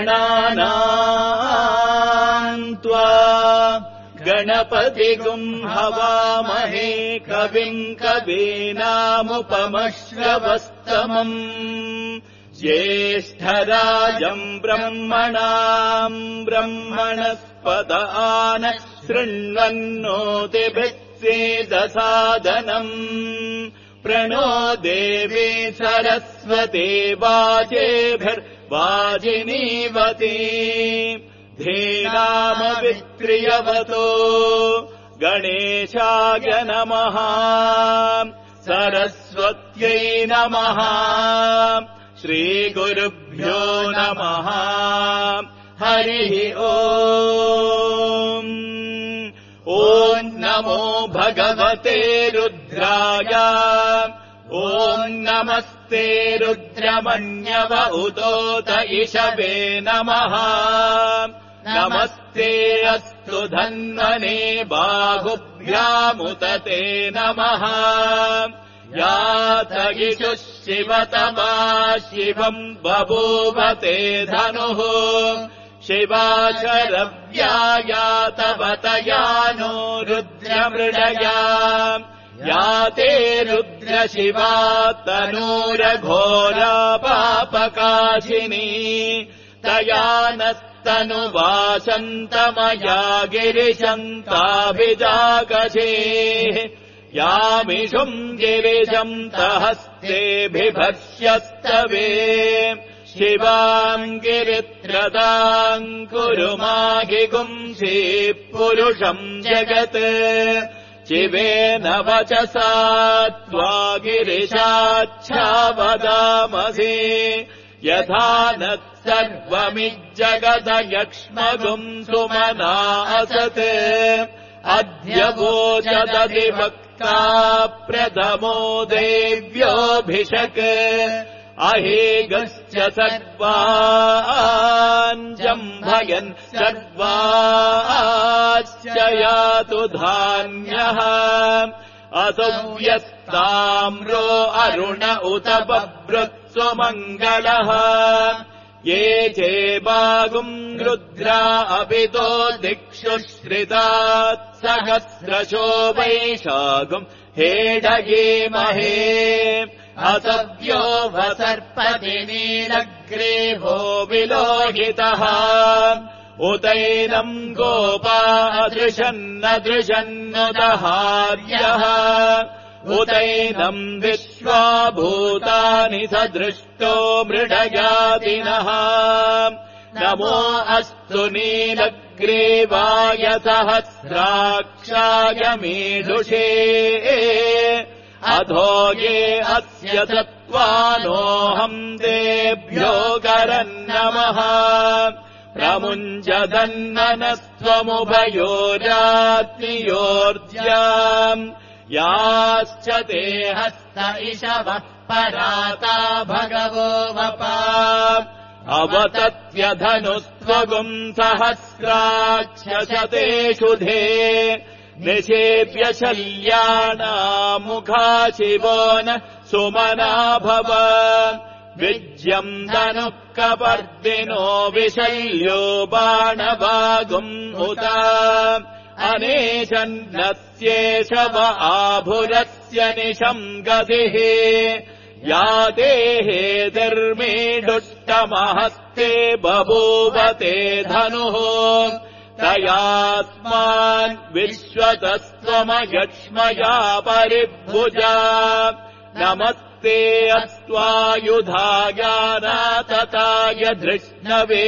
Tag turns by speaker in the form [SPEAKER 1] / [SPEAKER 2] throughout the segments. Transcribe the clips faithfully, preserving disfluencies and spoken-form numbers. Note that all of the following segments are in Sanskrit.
[SPEAKER 1] गणानाम् त्वा गणपतिगुम् हवामहे कविम् कवीनामुपमश्रवस्तमम् ज्येष्ठराजम् ब्रह्मणाम् ब्रह्मणस्पद आन शृण्वन्नोतिभिस्सेदसादनम् प्रणो देवी सरस्वती वाजेभिर्वाजिनीवती धीनामवित्रियवतो गणेशाय नमः सरस्वत्यै नमः श्रीगुरुभ्यो नमः हरिः ओम् ॐ नमो भगवते रुद्राय ॐ नमस्ते रुद्रमन्यव उतोत इषवे नमः नमस्ते अस्तु धन्वने बाहुभ्यामुतते नमः यात इषुः शिवतमा शिवम् बभूवते धनुः शिवाशरव्यायातवतयानो रुद्रमृडया याते रुद्रशिवा तनूरघोरा पापकाशिनी तया नस्तनुवासन्तमया गिरिशन्ताभिजागशेः यामिषुम् गिरिशम् तहस्ते बिभर्ष्यस्तवे शिवाम् गिरित्रदाम् कुरु माहि गुंसि पुरुषम् जगत् शिवेन वचसा त्वा गिरिशाच्छावदामसि यथा न सर्वमिज्जगदयक्ष्मगुम् सुमना असत् अद्य वोचदधिवक्ता प्रथमो देव्योऽभिषक् अहेगश्च सर्वाञ्जम्भयन् सर्वाश्च यातु धान्यः असौ यस्ताम्रो अरुण उत बभृत्सु मङ्गलः ये चेवागुम् रुद्रा अपितो दिक्षु श्रितात् सहस्रशो वैशागुम् हेडयेमहे असव्यो वसर्पति नीलग्रीवो विलोहितः उतैनम् गोपा अदृशन्नदृशन्नुदहार्यः उतैनम् विश्वाभूतानि सदृष्टो मृडयादिनः नमो अस्तु नीलग्रीवाय सहस्राक्षाय मीढुषे अधो ये अस्य सत्त्वानोऽहम् तेभ्यो गरन्नमः प्रमुञ्जदन्ननस्त्वमुभयोरात्रियोर्ज्याम् याश्च ते हस्त इषवः पराता भगवो वपा अवतत्यधनुस्त्वगुम् सहस्राक्षशतेषु धे निषेप्य शल्यानामुखा शिवो न सुमना भव विज्यम् धनुः कपर्दिनो विशल्यो बाणवागुम् उत अनेशन्नस्येषव आभुरस्य निशम् गतिः यातेः धर्मीडुष्टमहस्ते बभूवते धनुः तयास्मान् विश्वतस्त्वमयक्ष्मया परिभुजा नमस्ते अस्त्वायुधायानातताय धृष्णवे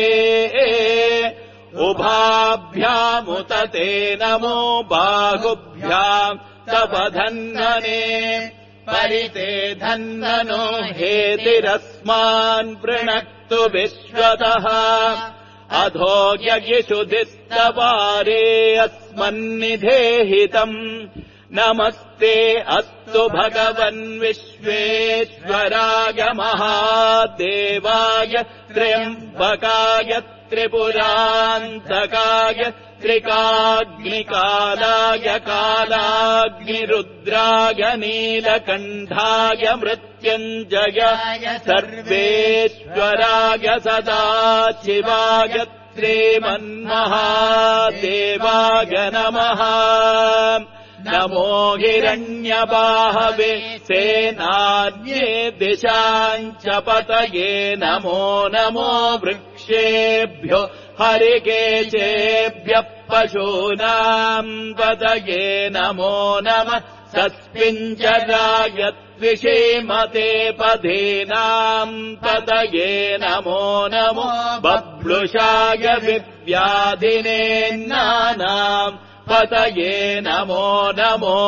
[SPEAKER 1] उभाभ्यामुतते नमो बाहुभ्याम् तव धन्वने परिते धन्वनो हेतिरस्मान् वृणक्तु विश्वतः अधो ययिषुधिस्तवारे अस्मन्निधेहितम् नमस्ते अस्तु भगवन् विश्वेश्वराय महादेवाय त्र्यम्बकाय त्रिपुरान्तकाय त्रिकाग्निकालाय कालाग्निरुद्राय नीलकण्ठाय मृत्युञ्जयाय सर्वेश्वराय सदाशिवाय श्रीमन्महादेवाय नमः। नमो हिरण्यबाहवे सेनान्ये दिशाञ्च पतये नमो नमो वृक्षेभ्यो हरिकेशेभ्यः पशूनाम् पतये नमो नमः। सस्मिञ्चराय त्विषीमते पदीनाम् पतये नमो नमो। बभ्लुषाय विव्याधिनेन्नानाम् पतये नमो नमो।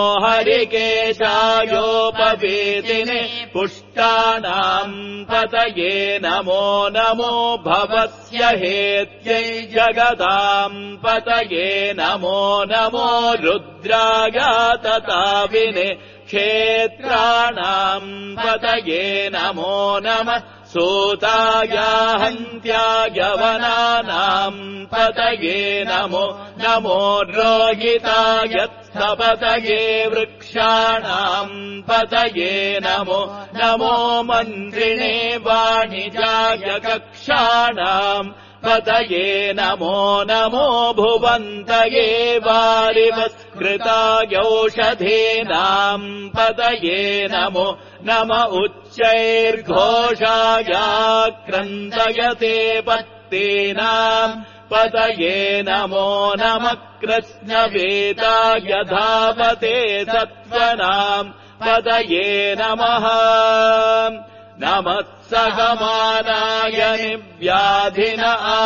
[SPEAKER 1] हरिकेशायोपवेदिने पुष्टानाम् पतये नमो नमो। भवस्य हेत्यै जगदाम् पतये नमो नमो। रुद्राय तताविने क्षेत्राणाम् पतये नमो नमः। सूताय हन्त्याय वनानाम् पतये नमो नमो। रोहिताय पतये वृक्षाणाम् पतये नमो नमो। मन्त्रिणे वाणिजाय कक्षाणाम् पतये नमो नमो। भुवन्तये वारिवस्कृताय औषधीनाम् पतये नमो नम। उच्चैर्घोषाय क्रन्दयते पत्तीनाम् पतये नमो नमः। कृष्णवेदाय धावते सत्त्वनाम् पतये नमः नमः। सहमानाय निव्याधिन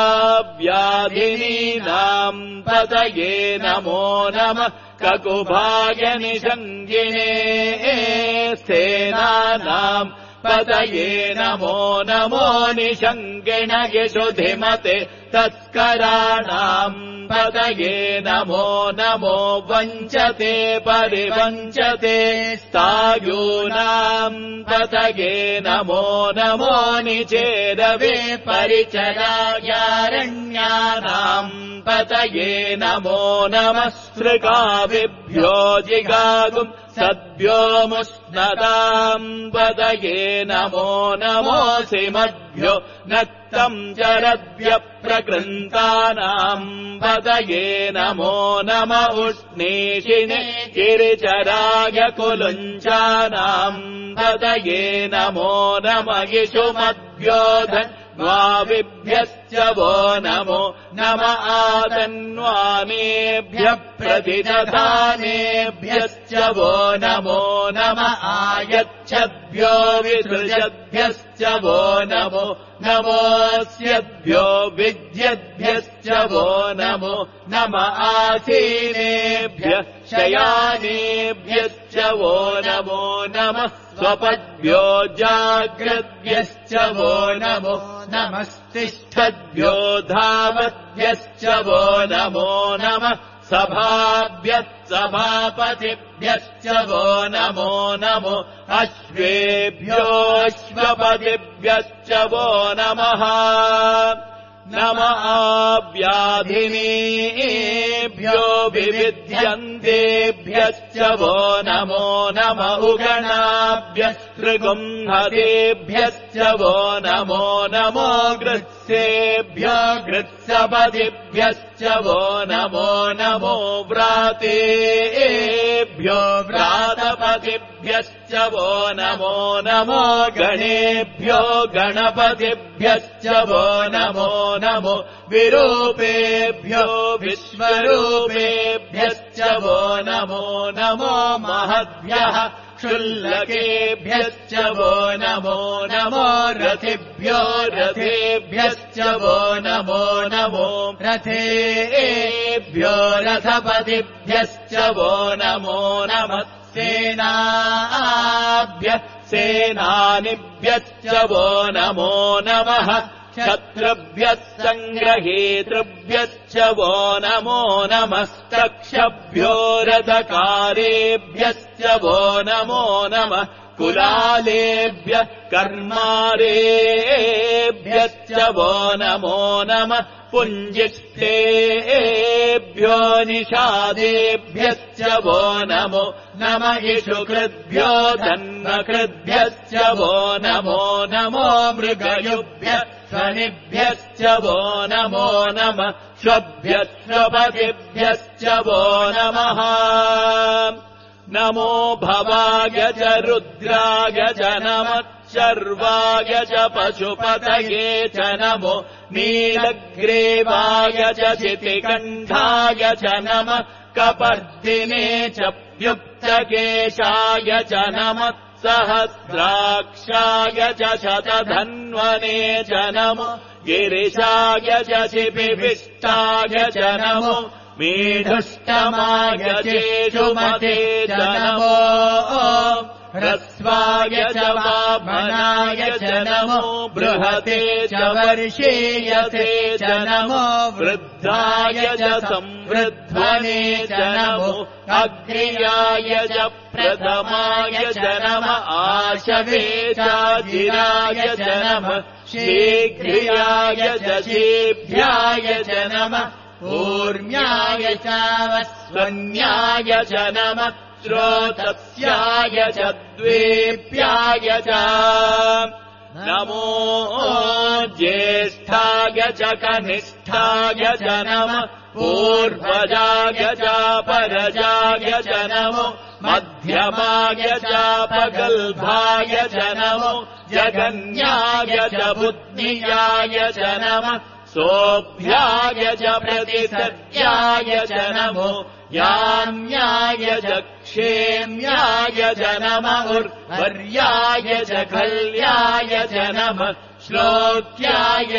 [SPEAKER 1] आव्याधिनीनाम् पतये नमो नमः। ककुभाय निषङ्गिने सेनानाम् पतये नमो नमो। निषङ्गिण यशुधिमते तस्कराणाम् पतये नमो नमो। वञ्चते परिवञ्चते स्थायूनाम् पतये नमो नमो। निचेरवे परिचरायारण्यानाम् पतये नमो नमः। सृगाविभ्यो जिगागुम् सद्भ्यो मुष्णदाम् पतये नमो नमो। सिमद्भ्यो नक्तम् जरद्भ्यः प्रकृन्तानाम् पतये नमो नम। उष्णीषिणे गिरिचराय कुलुञ्चानाम् पतये नमो नम। यिषुमद्भ्योऽधन् द्वाविभ्यश्च वो नमो नम। आदन्वानेभ्यः प्रतिदधानेभ्यश्च वो नमो नम। आयच्छद्भ्यो विसृजद्भ्यश्च वो नमो नमोऽस्यद्भ्यो विद्यद्भ्यश्च वो नमो नम। आसीनेभ्यः शयानेभ्यश्च वो नमो नमः। स्वपद्भ्यो जाग्रद्भ्यश्च वो नमो नमस्तिष्ठद्भ्यो धावद्भ्यश्च वो नमो नमः। सभाभ्यः सभापतिभ्यश्च वो नमो नमो। अश्वेभ्योऽश्वपतिभ्यश्च वो नमः नम। आव्याधिनीभ्यो विविध्यन्तेभ्यश्च वो नमो नम। उगणाभ्यः ऋगुंहतेभ्यश्च वो नमो नमो। गृत्सेभ्यो गृत्सपतिभ्यश्च वो नमो नमो। व्रातेभ्यो व्रातपतिभ्यश्च वो नमो नमो। गणेभ्यो गणपतिभ्यश्च वो नमो नमो। विरूपेभ्यो विश्वरूपेभ्यश्च वो नमो नमो। महद्भ्यः क्षुल्लकेभ्यश्च वो नमो नमो। रथिभ्यो रथेभ्यश्च वो नमो नमो। रथेभ्यो रथपतिभ्यश्च वो नमो नमः। सेनाभ्यः सेनानिभ्यश्च वो नमो नमः। क्षत्रभ्यः सङ्ग्रहेतृभ्यश्च वो नमो नमस्तक्षभ्यो रथकारेभ्यश्च वो नमो नमः। कुलालेभ्यः कर्मारेभ्यश्च वो नमो नमः पुञ्जिष्ठेभ्यो निषादेभ्यश्च वो नमो नम इषुकृद्भ्यो धन्वकृद्भ्यश्च वो नमो नमो मृगयुभ्यः स्वनिभ्यश्च वो नमो नमः श्वभ्यश्वपतिभ्यश्च वो नमः नमो भवाय च रुद्राय च नमः शर्वाय च पशुपतये च नमो नीलग्रीवाय च चितिकण्ठाय च नमः कपर्दिने च व्युक्तकेशाय च नमः सहस्राक्षाय च शतधन्वने च नमो गिरिशाय च शिपिविष्टाय च नमो मीढुष्टमाय चेषुमते च नमो ह्रस्वाय च वामनाय च नमो बृहते च वर्षेयसे च नमो वृद्धाय च संवृद्धने च नमो अग्र्याय च प्रथमाय च नम आशवे चाजिराय च नमः शीघ्रियाय च शीभ्याय च नमः ऊर्म्याय चावस्वन्याय च नमः श्रोतस्याय च द्वेप्याय च नमो ज्येष्ठाय च कनिष्ठाय च नमः पूर्वजाय चापरजाय च नमो मध्यमाय चापगल्भाय च नमो जगन्याय च बुद्धियाय च नमः सोऽभ्याय च प्रतिसर्याय च नमो याम्याय च क्षेम्याय च नमः उर्वर्याय च खल्याय च नमः श्लोक्याय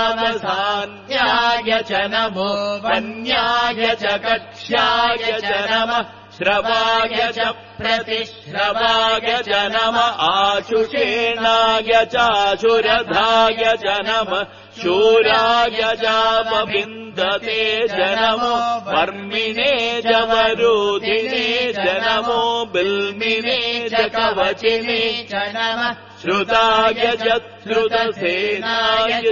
[SPEAKER 1] चावसान्याय च नमो वन्याय च कक्ष्याय च नमः श्रवाय च प्रतिश्रवाय च नमः आशुषेणाय चाशुरधाय च नमः शूराय चापविन्दते च नमो वर्मिणे च वरूधिने च नमो बिल्मिने च कवचिने च नमः श्रुताय च श्रुतसेनाय च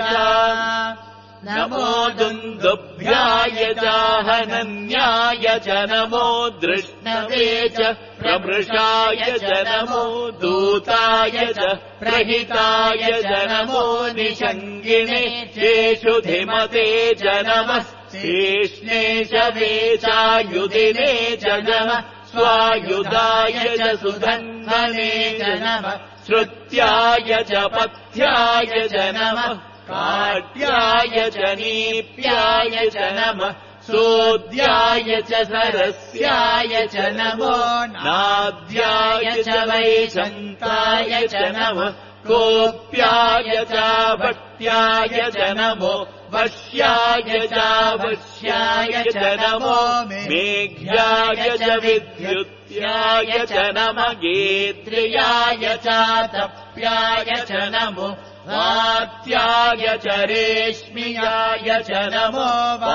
[SPEAKER 1] नमो दुन्दुभ्याय चाहनन्याय च नमो दृष्णवे च प्रमृषाय च नमो दूताय च प्रहिताय च नमो निषङ्गिने चेषुधिमते च नमः शेष्णे शवे चायुधिने च नमः स्वायुधाय च सुधन्वने च नमः श्रुत्याय च पथ्याय च नमः काट्याय च नीप्याय च नमः सोद्याय च सरस्याय च नमो नाद्याय च वैशन्ताय च नमः कोप्याय च भट्याय च नमो वश्याय च वश्याय च नमो मेघ्याय च विद्युत्याय च नमः गेत्र्याय च तप्याय च नमो वात्याय च रेश्मियाय च नमो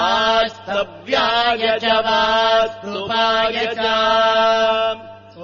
[SPEAKER 1] वास्तव्याय च वास्तुपाय च ॐ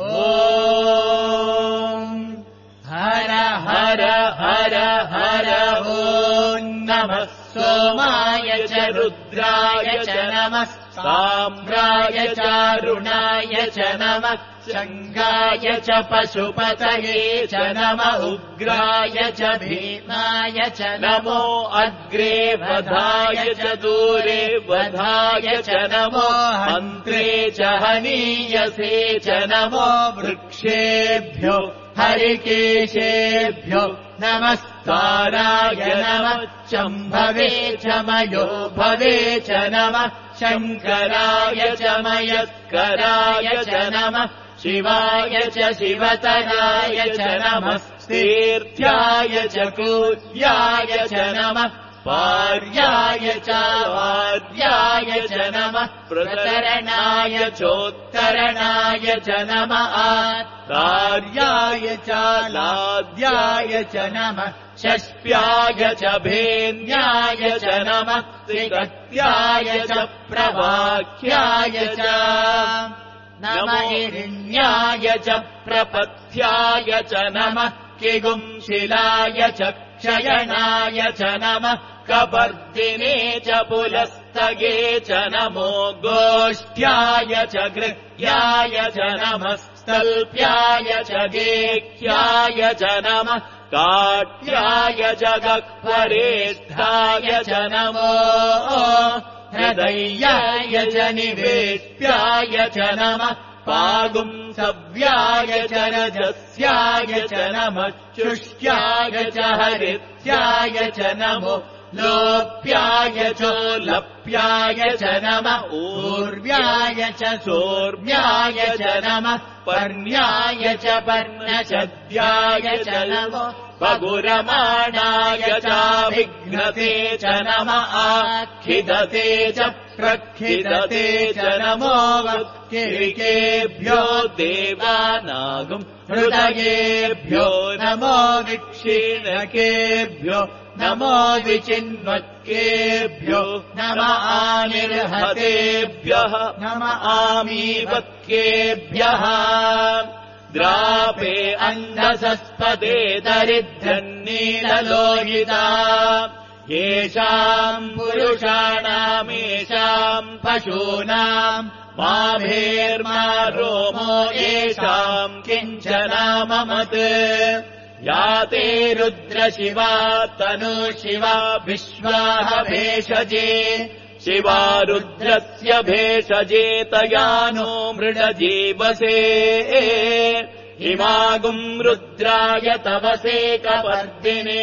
[SPEAKER 1] हर हर हर हर ॐ नमः सोमाय च रुद्राय च नमः साम्राय चारुणाय च नमः शङ्गाय च पशुपतये च नमः उग्राय च भीमाय च नमो अग्रे वधाय च दूरे वधाय च नमो हन्त्रे च हनीयसे च नमो वृक्षेभ्यो हरिकेशेभ्यो नमस्काराय नमः शम्भवे च मयो भवे च नमः शङ्कराय च मयस्कराय च नमः शिवाय च शिवतराय च नमः तीर्थ्याय च कूर्याय च नमः पार्याय च वार्याय च नमः प्रतरणाय चोत्तरणाय च नमः आर्याय च लाद्याय च नमः षष्प्याय च भेन्याय च नमः त्रिगत्याय च प्रवाक्याय च नम हिरण्याय च प्रपथ्याय च नमः किगुंशिलाय च क्षयणाय च नमः कपर्दिने च पुलस्तगे च नमो गोष्ठ्याय च गृह्याय च नमः स्तल्प्याय च गेह्याय च नमः काट्याय च गह्वरेष्ठाय च नमो हृदय्याय च निवेश्याय च नमः पागुंसव्याय च रजस्याय च नमः शुष्याय च हरित्याय च नमो लोप्याय चोलप्याय च नमः ऊर्व्याय च सोर्व्याय च नमः पर्ण्याय च पर्णशद्याय च नमो पगुरमाणाय चाभिघ्नते च नमः आखिदते च प्रखिदते च नमो वक्किरिकेभ्यो देवानागुम् हृदयेभ्यो नमो विक्षीणकेभ्यो नमो विचिन्वत्केभ्यो नम आनिर्हतेभ्यः नम आमीवत्केभ्यः द्रापे अन्धसस्पदे दरिद्रन्नीललोहिता येषाम् पुरुषाणामेषाम् पशूनाम् माभेर्मा रोमो येषाम् किञ्चनाममत् याते रुद्रशिवा तनु शिवा विश्वाह भेषजे शिवा रुद्रस्य भेषजे तयानो मृडजीवसे इमागुम् रुद्राय तवसे कपर्दिने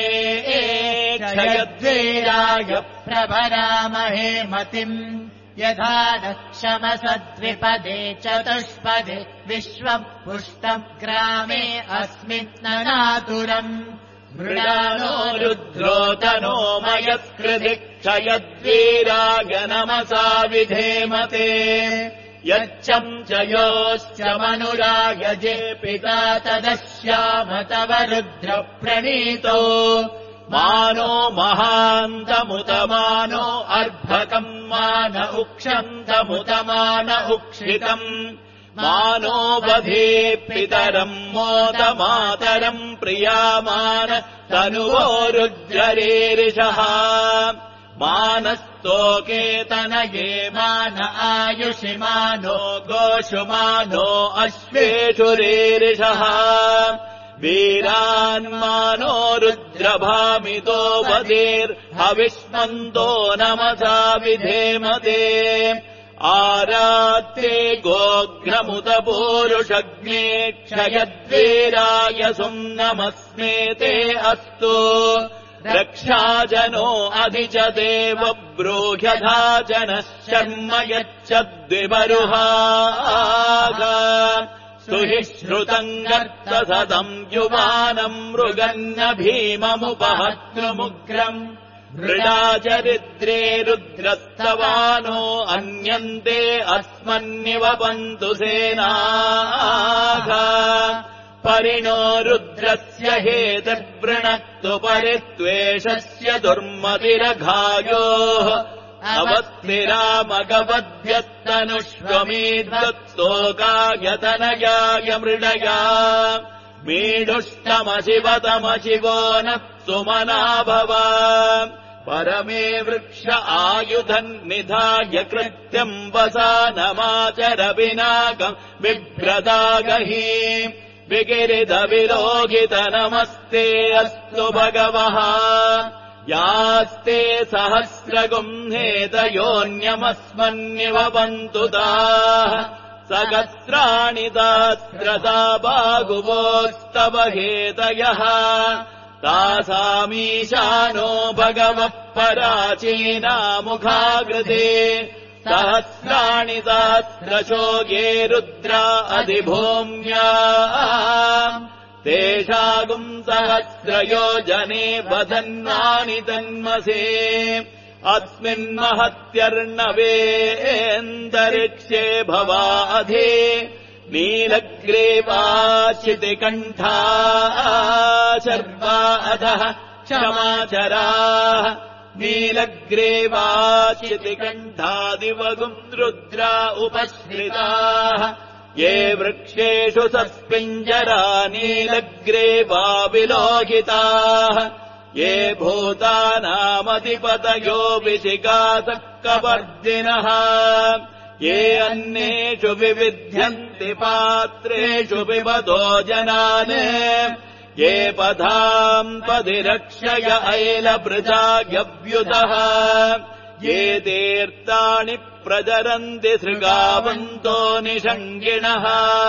[SPEAKER 1] क्षयद्वीराय प्रभरामहे मतिम् यथा दक्षमसद्विपदे चतुष्पदे विश्वम् पुष्टम् ग्रामे अस्मिन्ननातुरम् मृडानो रुद्रो तनो मयस्कृधि क्षयद्वीराय नमसा विधेमते यच्चम् च योश्च मनुराय जे पिता तदश्याम तव रुद्र प्रणीतो मानो महान्तमुतमानो अर्भकम् मान उक्षन्तमुतमान उक्षितम् मानो वधे पितरम् मोदमातरम् प्रियामान तनुवो रुद्ररेरिषः मानस्तोकेतनये मान आयुषि मानो गोषु मानो अश्वेषु रेरिषः वीरान्मानो रुद्रभामितो वदेर्हविष्मन्तो नमसा विधेमते आरात्ते गोघ्नमुत पूरुषग्ने क्षयद्वीराय सुम्नमस्मेते अस्तु रक्षाजनो अधि च देव ब्रूह्यधाजनः शर्म यच्छद्विबरुहाग स्तुहि श्रुतम् गर्तसदम् युवानम् मृगन्न भीममुपहत्नुमुग्रम् मृडाचरिद्रे रुद्रस्तवानो अन्यन्ते अस्मन्निवपन्तु सेनाः परिणो रुद्रस्य हेतर्वृणक्तु परित्वेषस्य दुर्मतिरघायोः अवत्तिरामगवद्भ्यस्तनुष्वमीद्वत्सोकायतनयाय मृडया मीढुष्टमशिवतमशिवो न सुमना भव परमे वृक्ष आयुधन्निधाय कृत्यम् वसानमाचर विनागम् बिभ्रदागहि विगिरिधविलोकित नमस्ते अस्तु भगवः यास्ते सहस्रगुम्हेतयोऽन्यमस्मन्निवपन्तु ताः सहस्राणि दास्त्रता बाहुवोस्तव हेतयः तासामीशानो भगवः पराचीनामुखाकृते सहस्राणि दास्त्रशोगे रुद्रा अधिभूम्या तेषागुम् सहस्रयोजने वधन्वानि तन्मसे अस्मिन्महत्यर्णवेऽन्तरिक्षे भवाधे नीलग्रीवाशितिकण्ठा शर्वा अधः क्षमाचराः नीलग्रीवाशितिकण्ठादिवगुम् रुद्रा उपश्रिताः ये वृक्षेषु सस्पिञ्जरा नीलग्रीवा विलोहिताः ये भूतानामधिपतयो विशिखासः कपर्दिनः ये अन्नेषु विविध्यन्ति पात्रेषु पिबतो जनान् ये पदाम् पदिरक्षय ऐलभृजाग्यव्युतः ये तीर्थानि प्रचरन्ति सृगावन्तो निषङ्गिणः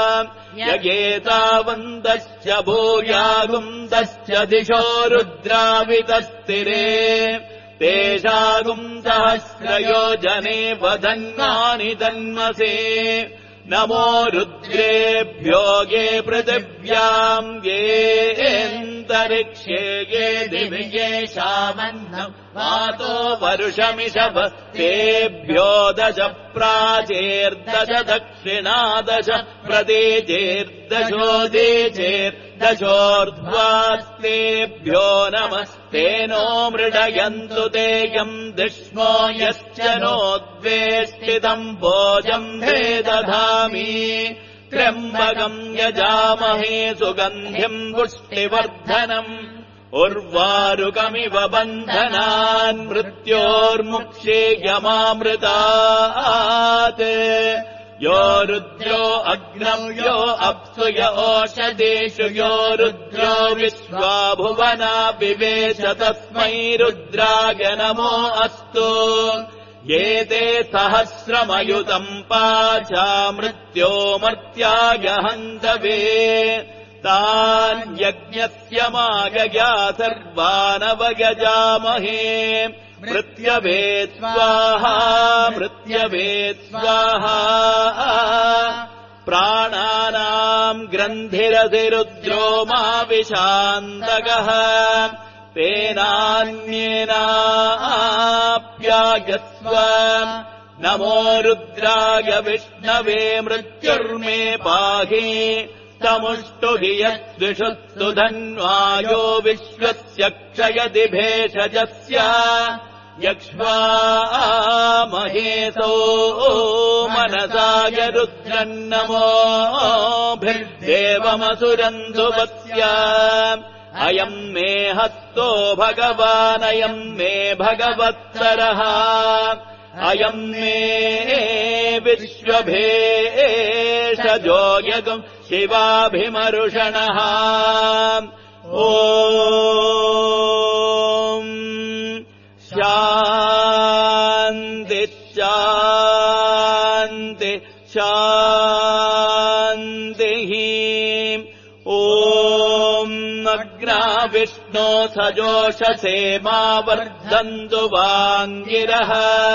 [SPEAKER 1] यगेतावन्तश्च भूयागुन्तश्च दिशो रुद्रावितस्तिरे तेषागुम् सहस्रयोजने वदन्नानि तन्मसे नमो रुद्रेभ्यो ये पृथिव्याम् येऽन्तरिक्षे ये दिवि येषामन्नम् वातो वरुषमिषभ तेभ्यो दश प्राचेर्दश दक्षिणादश प्रदेचेर्दशोदीचेर्दशोर्ध्वास्तेभ्यो नमस्तेनो मृडयन्तु ते यम् दिष्मो यश्च नोद्वेष्टितम् भोजम् ते दधामि त्र्यम्बकम् यजामहे सुगन्धिम् पुष्टिवर्धनम् उर्वारुकमिव बन्धनान् मृत्योर्मुक्षेयमामृतात् यो रुद्रो अग्नौ यो अप्सु य ओषधेषु यो रुद्रो विश्वा भुवना विवेश तस्मै रुद्राय नमो अस्तु ये ते सहस्रमयुतम् पाचा मृत्यो मर्त्याय हन्तवे तान् यज्ञस्य मागया सर्वानवयजामहे मृत्यवे स्वाहा मृत्यवे स्वाहा प्राणानाम् ग्रन्थिरधिरुद्रो मा विशान्तकः तेनान्येनाप्यायस्व नमो रुद्राय विष्णवे मृत्युर्मे पाहि तमुष्टु हि यद्विषुत्सु धन्वायो विश्वस्य क्षयति भेषजस्य यक्ष्वामहेसो मनसाय रुद्रन्नमोभिर्देवमसुरन्धुवस्य अयम् मे हस्तो भगवानयम् मे भगवत्सरः अयम् मे विश्वभेषजो यगम् शिवाभिमरुषणः ॐ शान्ति शान्ति शान्तिः ॐ अग्ना विष्णो सजोषसे मा वर्धन्तु वाङ्गिरः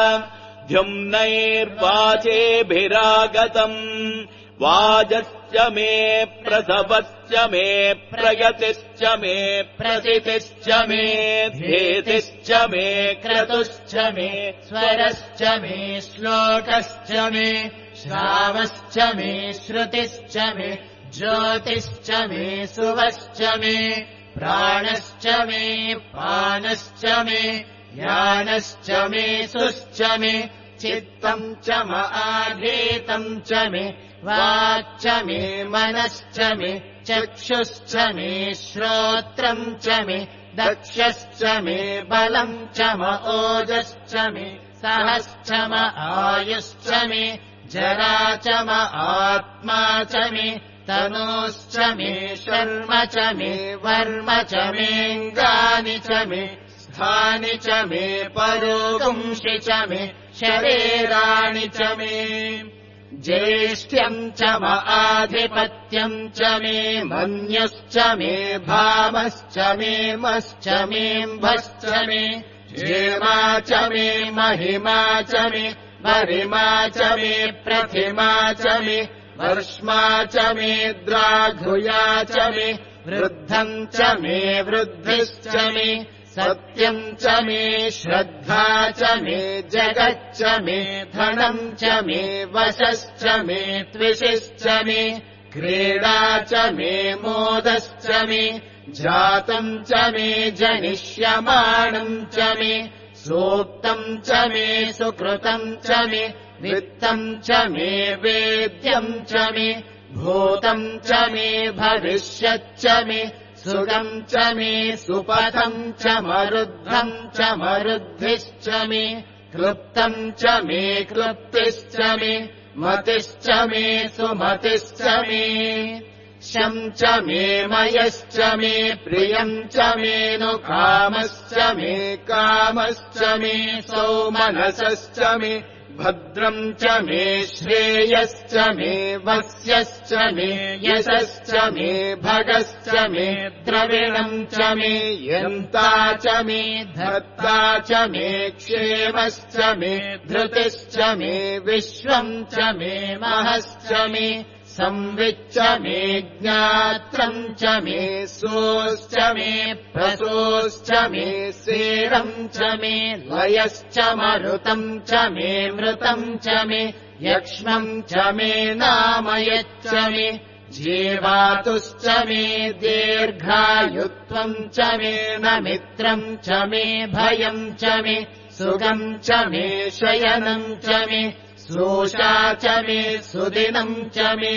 [SPEAKER 1] द्युम्नैर्वाचेभिरागतम् वाजश्च मे प्रसवश्च मे प्रयतिश्च मे प्रसितिश्च मे धीतिश्च मे क्रतुश्च मे स्वरश्च मे श्लोकश्च मे श्रावश्च मे श्रुतिश्च मे ज्योतिश्च मे सुवश्च मे प्राणश्च मे पानश्च मे ज्ञानश्च मे सुश्च मे चित्तम् च म आधीतम् च मे वाक्च मे मनश्च मे चक्षुश्च मे श्रोत्रम् च मे दक्षश्च मे बलम् च म ओजश्च मे सहश्च म आयुश्च मे जरा च म आत्मा च मे तनूश्च मे शर्म च मे वर्म च मेऽङ्गानि च मे स्थानि च मे परोगुंषि च मे शरीराणि च मे ज्येष्ठ्यम् च म आधिपत्यम् च मे मन्युश्च मे भामश्च मे मश्च मेऽम्भश्च मे क्षेमा च मे महिमा च मे वरिमा च मे प्रतिमा च मे वर्ष्मा च मे द्राघुया च मे वृद्धम् च मे वृद्धिश्च मे सत्यम् च मे श्रद्धा च मे जगच्च मे धनम् च मे वशश्च मे त्विषिश्च मे क्रीडा च मे मोदश्च मे जातम् च मे जनिष्यमाणम् च मे सूक्तम् च मे सुकृतम् च मे
[SPEAKER 2] वित्तम् च मे वेद्यम् च मे भूतम् च मे भविष्यच्च मे सुगम् च मे सुपथम् च मरुद्धम् च मरुद्धिश्च मे क्लृप्तम् च मे क्लृप्तिश्च मे मतिश्च मे सुमतिश्च मे शम् च मे मयश्च मे प्रियम् च मे नु कामश्च मे कामश्च मे सौमनसश्च मे भद्रम् च मे श्रेयश्च मे वस्यश्च मे यशश्च मे भगश्च मे द्रविणम् च मे यन्ता च मे धर्ता च मे क्षेमश्च मे धृतिश्च मे विश्वम् च मे महश्च मे संविच्च मे ज्ञात्रम् च मे सोश्च मे प्रसोश्च मे सेरम् च मे लयश्च मरुतम् च मे मृतम् च मे यक्ष्मम् च मे नामयच्च मे जीवातुश्च मे दीर्घायुत्वम् च मे नमित्रम् च मे भयम् च मे सुगम् च मे शयनम् च मे सोषा च मे सुदिनम् च मे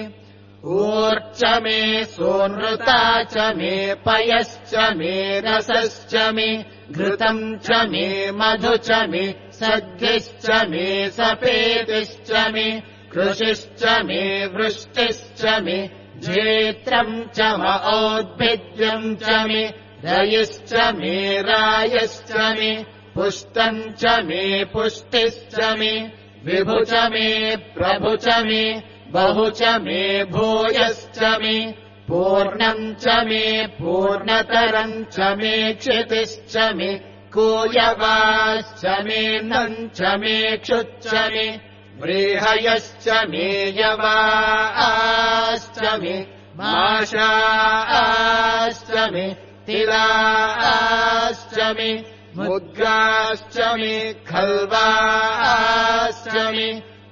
[SPEAKER 2] ऊर्च मे सोनृता च मे पयश्च मे रसश्च मे घृतम् च मे मधु च मे सद्भिश्च मे सपेतिश्च मे कृषिश्च मे वृष्टिश्च मे जेत्रम् च मौद्भिद्यम् च मे रयिश्च मे रायश्च मे पुष्टम् च मे पुष्टिश्च मे विभु च मे प्रभु च मे बहु च मे भूयश्च मे पूर्णम् च मे पूर्णतरम् च मे क्षितिश्च मे कूयवाश्च मे नम् च मे क्षुच्च मे व्रीहयश्च मे यवाश्च मे माशाश्च मे तिलाश्च मे मुद्गाश्च मे खल्वाश्च मे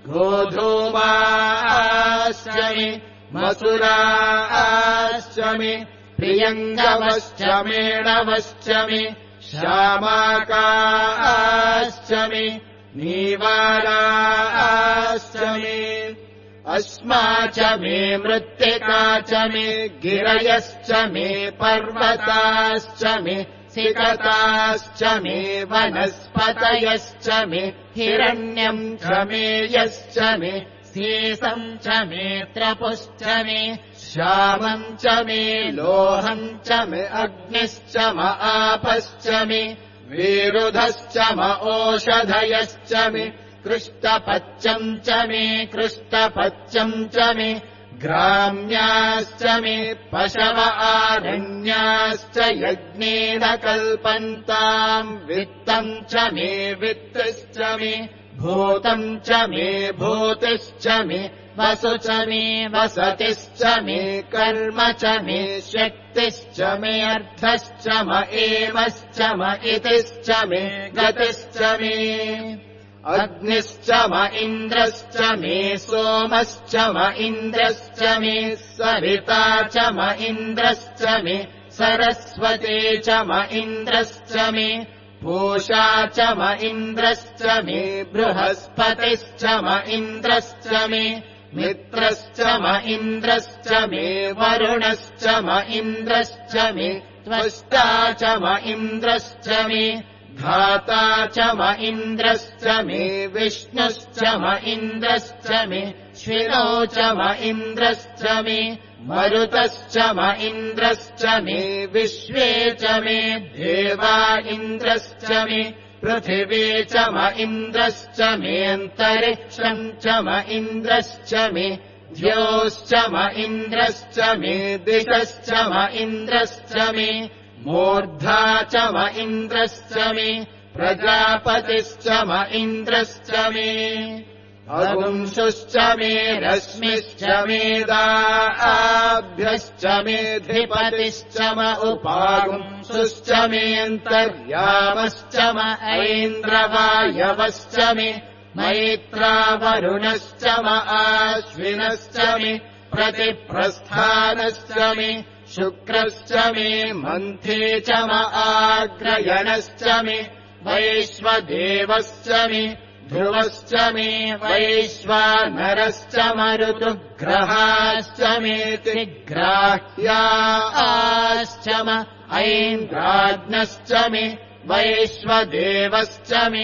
[SPEAKER 2] गोधूमाश्च मे मसुराश्च मे प्रियङ्गवश्च मेणवश्च मे श्यामाकाश्च मे नीवाराश्च मे अस्मा च मे मृत्तिका च मे गिरयश्च मे पर्वताश्च मे सिकताश्च मे वनस्पतयश्च मे हिरण्यम् च मे यश्च मे शेषम् च मे त्रपुश्च मे श्यामम् च मे लोहम् च मे अग्निश्च म आपश्च मे विरुधश्च म ओषधयश्च मे कृष्टपच्चम् च मे कृष्टपच्चम् च मे ग्राम्याश्च मे पशव आरण्याश्च यज्ञेन कल्पन्ताम् वित्तम् च मे वित्तिश्च मे भूतम् च मे भूतिश्च मे वसु च मे वसतिश्च मे कर्म च मे शक्तिश्च मे अर्थश्च म एवश्च म इतिश्च मे गतिश्च मे अग्निश्च म इन्द्रश्च मे सोमश्च म इन्द्रश्च मे सविता च म इन्द्रश्च मे सरस्वती च म इन्द्रश्च मे पूषा च म इन्द्रश्च मे बृहस्पतिश्च म इन्द्रश्च मे मित्रश्च म इन्द्रश्च मे वरुणश्च म इन्द्रश्च मे त्वष्टा च म इन्द्रश्च मे धाता च म इन्द्रश्च मे विष्णुश्च म इन्द्रश्च मे श्विनो च म इन्द्रश्च मे मरुतश्च म इन्द्रश्च मे विश्वे च मे देवा इन्द्रश्च मे पृथिवी च म इन्द्रश्च मेऽन्तरिक्षम् च म इन्द्रश्च मे द्योश्च म इन्द्रश्च मे दिशश्च म इन्द्रश्च मे मूर्धा च म इन्द्रश्च मे प्रजापतिश्च म इन्द्रश्च मे अगुंशुश्च मे रश्मिश्च मेदाभ्यश्च मेऽधिपतिश्च म उपागुंशुश्च मेऽन्तर्यामश्च म ऐन्द्रवायवश्च मे मैत्रावरुणश्च म आश्विनश्च मे प्रतिप्रस्थानश्च मे शुक्रश्च मे मन्थे च म आग्रयणश्च मे वैश्वदेवश्च मे ध्रुवश्च मे वैश्वानरश्च मरुतुग्रहाश्च मेति ग्राह्याश्च म ऐन्द्राग्नश्च मे वैश्वदेवश्च मे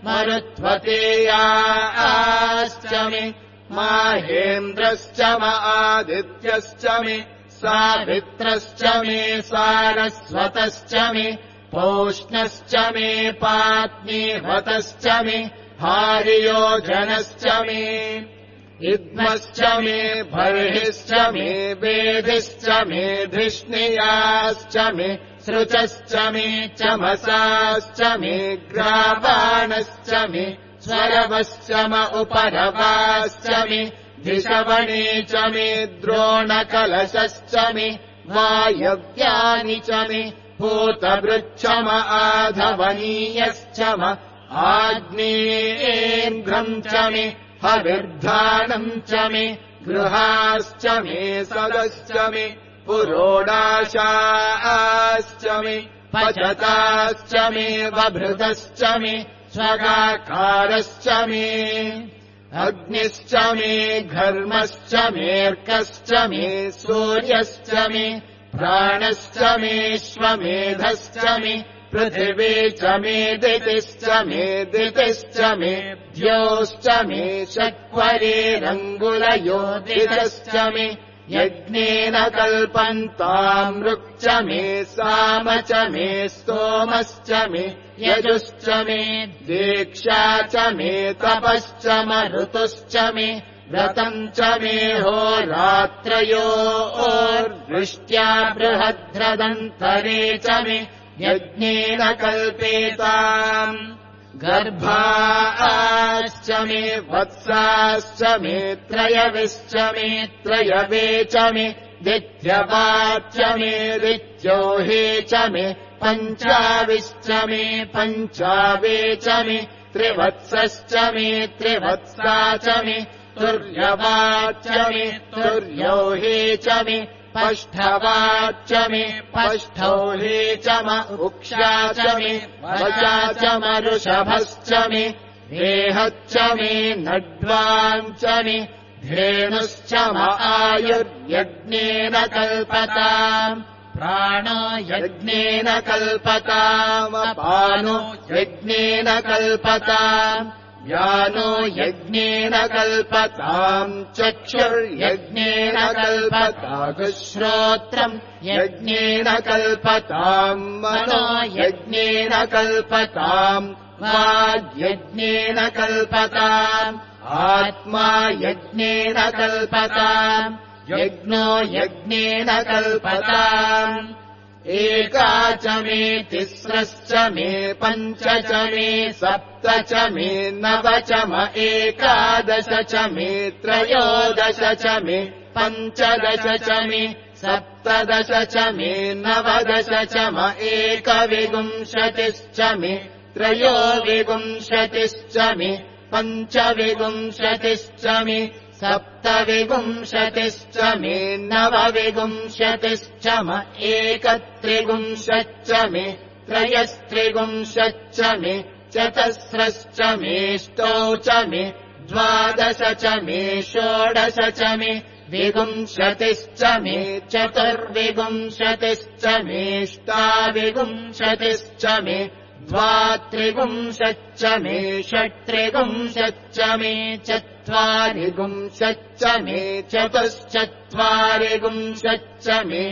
[SPEAKER 2] मरुत्वतेयाश्च मे माहेन्द्रश्च म आदित्यश्च मे सावित्रश्च मे सारस्वतश्च मे पौष्णश्च मे पात्नीवतश्च मे हार्योजनश्च मे इद्मश्च मे बर्हिश्च मे वेदिश्च मे धिष्णियाश्च मे सृचश्च मे चमसाश्च मे ग्रावाणश्च मे स्वरवश्च म उपरवाश्च मे धिषवणे च मे द्रोणकलशश्च मे वायव्यानि च मे भूतभृच्छ म आधवनीयश्च म आग्नेयेन्द्रम् च मे हविर्धानम् च मे गृहाश्च मे सदश्च मे पुरोडाशाश्च मे पचताश्च मे वभृतश्च मे स्वगाकारश्च मे अग्निश्च मे घर्मश्च मेऽर्कश्च मे सूर्यश्च मे प्राणश्च मेऽश्वमेधश्च मे पृथिवी च मे दितिश्च मे दितिश्च मे द्योश्च मे शक्वरेरङ्गुलयोदितश्च मे यज्ञेन कल्पन्तामृक् मे साम च मे स्तोमश्च मे यजुश्च मे दीक्षा च मे तपश्च मरुतुश्च मे व्रतम् च मे होरात्रयोर्वृष्ट्या बृहद्रदन्तरे च मे यज्ञेन कल्पेताम् गर्भाश्च मे वत्साश्च मे त्रयविश्च मे त्रयवे च मे दित्यवाच्च मे दित्योहे च मे पञ्चाविश्च मे पञ्चावे च मे त्रिवत्सश्च मे त्रिवत्सा च मे तुर्यवाच्च मे तुर्योहे च मे पष्ठवाच्च मे पष्ठौहे च म उक्षा च मे वचा च मरुषभश्च मे देहच्च मे नड्वाञ्च मे धेनुश्च म आयुर्यज्ञेन कल्पताम् प्राणो यज्ञेन कल्पतामपानो यज्ञेन कल्पताम् व्यानो यज्ञेन कल्पताम् चक्षुर्यज्ञेन कल्पतागुश्रोत्रम् यज्ञेन कल्पताम् मनो यज्ञेन कल्पताम् वाग्यज्ञेन कल्पताम् आत्मा यज्ञेन कल्पताम् यज्ञो यज्ञेन कल्पताम् एका च मे तिस्रश्च मे पञ्च च मे सप्त च मे नव च म एकादश च मे त्रयोदश च मे पञ्चदश च मे सप्तदश च मे नवदश च म एकविंशतिश्च मे त्रयोविंशतिश्च मे पञ्चविंशतिश्च मे सप्तविंशतिश्च मे नवविंशतिश्च म एकत्रिंशच्च मे त्रयस्त्रिंशच्च मे चतस्रश्च मेष्टौ च मे द्वादश च मे षोडश च मे विंशतिश्च मे चतुर्विंशतिश्च मेष्टाविंशतिश्च मे द्वात्रिंशच्च मे षट्त्रिंशच्च मे चत्वारिंशच्च मे चतुश्चत्वारिंशच्च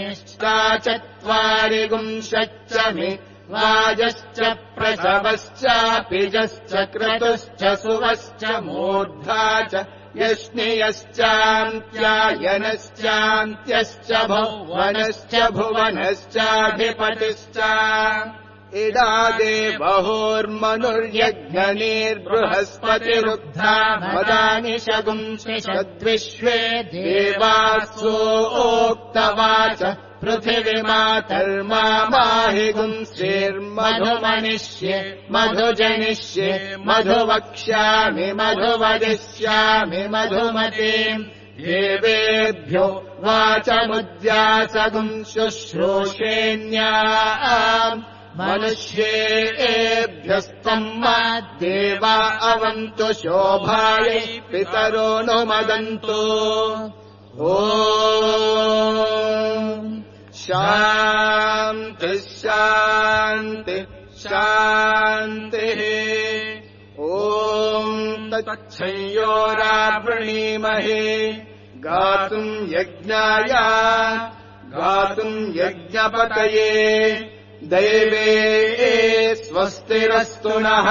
[SPEAKER 2] मेष्टाचत्वारिंशच्च मे वाजश्च प्रसवश्चापिजश्च क्रतुश्च सुवश्च मूर्धा च यष्णियश्चान्त्यायनश्चान्त्यश्च भुवनश्च भुवनश्चाधिपतिश्च इडादे बहोर्मनुर्यज्ञनिर्बृहस्पतिरुद्धा मदानि शगुंसि षद्विश्वे देवासोक्तवाच पृथिवीमातर्मा माहि गुंसेर्मधुमनिष्ये मधुजनिष्ये मधुवक्ष्यामि मधुवदिष्यामि मधुमतीम् देवेभ्यो वाचमुद्यासगुंशुश्रूषेण्याम् मनुष्येभ्यस्तम् देवा अवन्तु शोभायै पितरो नुमदन्तु ॐ शान्ति शान्ति शान्तिः ॐ तच्छंयोरावृणीमहे गातुम् यज्ञाय गातुम् यज्ञपतये दैवे स्वस्तिरस्तु नः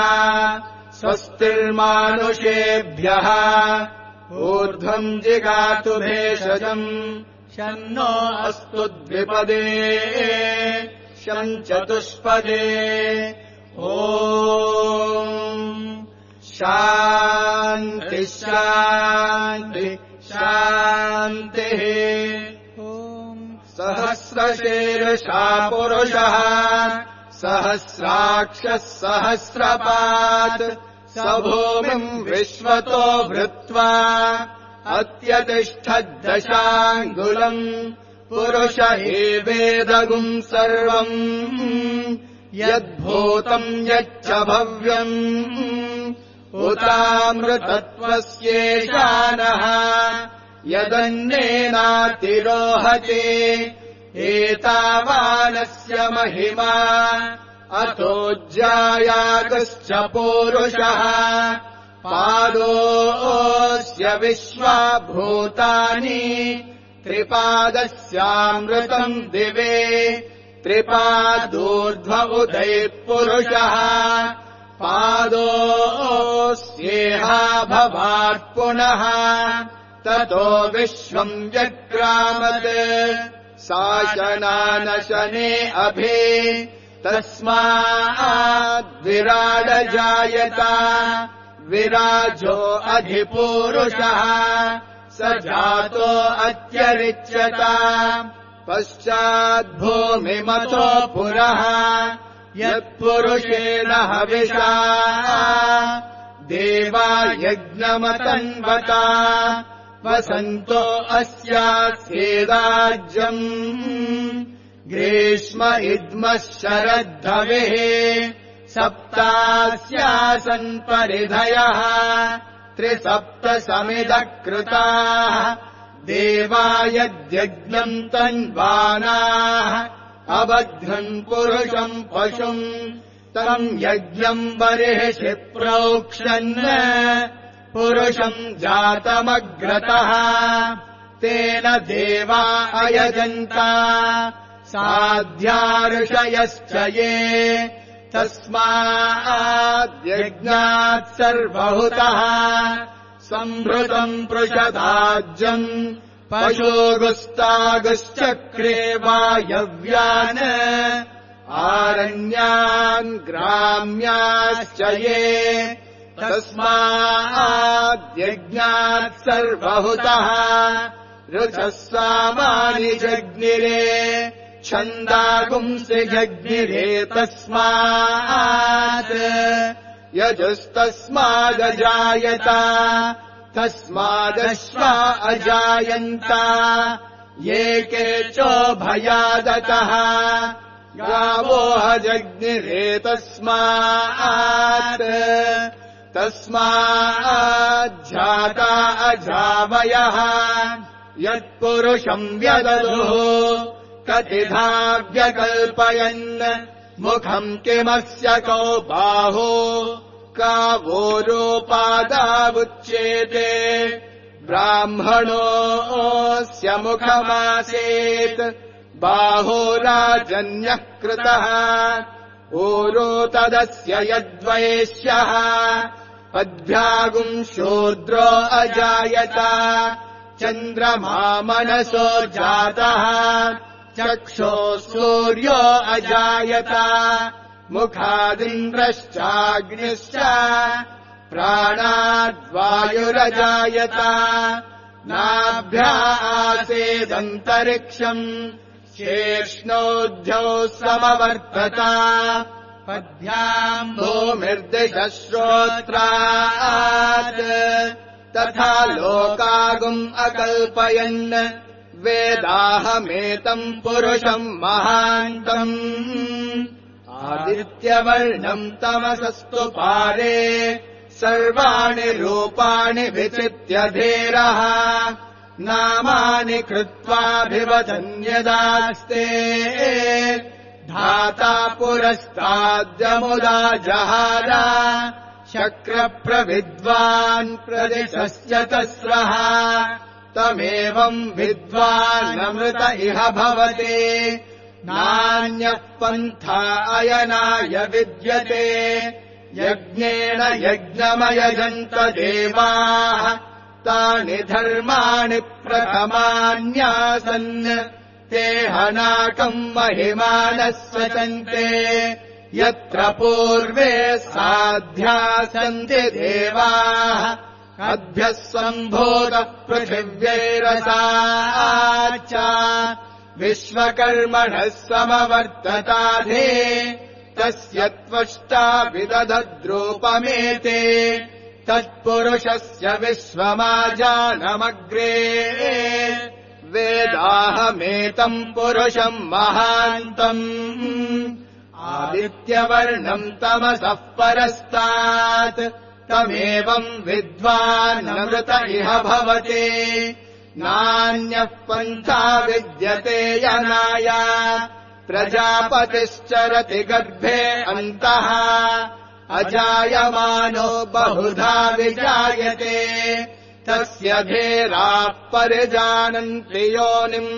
[SPEAKER 2] स्वस्तिर्मानुषेभ्यः ऊर्ध्वम् जिगातु भेषजम् शन्नो अस्तु द्विपदे शम् चतुष्पदे ॐ शान्ति शान्ति शान्तिः सहस्रशीर्षा पुरुषः सहस्राक्षः सहस्रपात् स भूमिम् विश्वतो भृत्वा अत्यतिष्ठद्दशाङ्गुलम् पुरुष एवेदगुम् सर्वम् यद्भूतम् यच्च भव्यम् उतामृतत्वस्येषानः यदन्नेनातिरोहते एतावानस्य महिमा अतो ज्यायागश्च पूरुषः पादोऽस्य विश्वाभूतानि त्रिपादस्यामृतम् दिवे त्रिपादूर्ध्व उदयपुरुषः पादोऽस्येहा भवात् पुनः ततो विश्वम् व्यक्रामत् शासनानशने अभि तस्माद्विराडजायत विराजो अधिपूरुषः स जातो अत्यरिच्यत पश्चाद्भूमिमतो पुरः यत्पुरुषेण हविषा देवा यज्ञमतन्वता वसन्तो अस्यास्येदाज्यम् ग्रीष्म इद्मः शरद्धविः सप्तास्यासन् परिधयः त्रिसप्तसमिदः कृताः देवा यद्यज्ञम् तन्वानाः अबध्नन् पुरुषम् पशुम् तम् यज्ञम् बर्हिषि प्रोक्षन् पुरुषम् जातमग्रतः तेन देवा अयजन्त साध्यार्षयश्च ये तस्माद्यज्ञात् सर्वहुतः सम्भृतम् पृषदाज्यम् पशोगुस्तागुश्चक्रे वायव्यान् आरण्यान् ग्राम्याश्च ये तस्माद्यज्ञात् सर्वहुतः ऋचः सामानि जग्निरे छन्दागुंसि जग्निरे तस्मात् यजुस्तस्मादजायत तस्मादश्वा अजायन्त ये केचोभयादतः गावोह जग्निरे तस्मात् तस्माज्जाता अजावयः यत्पुरुषम् व्यदधुः कतिधा व्यकल्पयन् मुखम् किमस्य कौ बाहो का वोरोपादावुच्येते ब्राह्मणोऽस्य मुखमासेत् बाहो राजन्यः कृतः ओरो तदस्य यद्वैश्यः पद्भ्यागुम् शूद्रो अजायत चन्द्रमा मनसो जातः चक्षुः सूर्यो अजायत मुखादिन्द्रश्चाग्निश्च प्राणाद्वायुरजायत नाभ्या आसेदन्तरिक्षम् शेष्णोऽध्यौ समवर्तत पद्भ्याम् भूमिर्दिशः श्रोत्रात् तथा लोकागुम् अकल्पयन् वेदाहमेतम् पुरुषम् महान्तम् आदित्यवर्णम् तमसस्तु पारे सर्वाणि रूपाणि विचित्य धीरः नामानि कृत्वाभिवदन्यदास्ते धाता पुरस्ताद्यमुदा जहार शक्रप्रविद्वान् प्रदिशश्च तस्रः तमेवम् विद्वानमृत इह भवति नान्यः पन्था अयनाय विद्यते यज्ञेन यज्ञमयजन्त देवाः तानि धर्माणि प्रथमान्यासन् ते हनाकम् महिमानः स्वचन्ते यत्र पूर्वे साध्या सन्ति देवाः अभ्यः सम्भूतः पृथिव्यैरसाच्च विश्वकर्मणः समवर्तताधे तस्य त्वष्टा विदधद्रूपमेते तत्पुरुषस्य विश्वमाजानमग्रे वेदाहमेतम् पुरुषम् महान्तम् आदित्यवर्णम् तमसः परस्तात् तमेवम् विद्वानमृत इह भवति नान्यः पन्था विद्यते यनाय प्रजापतिश्चरति गर्भे अन्तः अजायमानो बहुधा विजायते तस्य धेराः परिजानन्ति योनिम्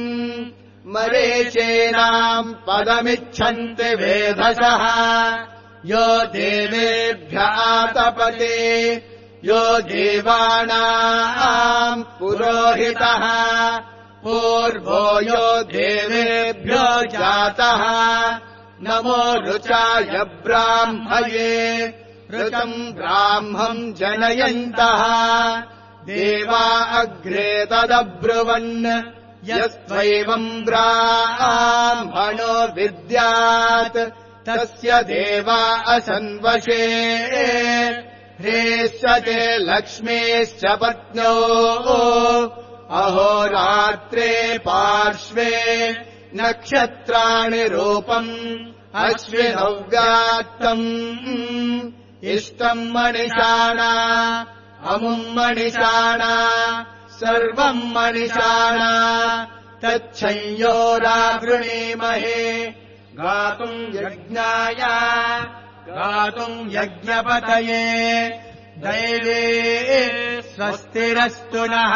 [SPEAKER 2] मरीचीनाम् पदमिच्छन्ति वेधसः यो देवेभ्य आतपते यो देवानाम् पुरोहितः पूर्वो यो देवेभ्यो जातः नमो ऋचाय ब्राह्मये ऋतम् ब्राह्मम् जनयन्तः देवा अग्रे तदब्रुवन् यस्त्वैवम् ब्राह्मणो विद्यात् तस्य देवा असन्वशे ह्रेश्चते लक्ष्मीश्च पत्न्यो अहोरात्रे पार्श्वे नक्षत्राणि रूपम् अश्विनव्यात्तम् इष्टम् मणिषाणा अमुम् मणिषाणा सर्वम् मणिषाणा तच्छंयोरावृणीमहे गातुम् यज्ञाय गातुम् यज्ञपतये दैवे स्वस्तिरस्तु नः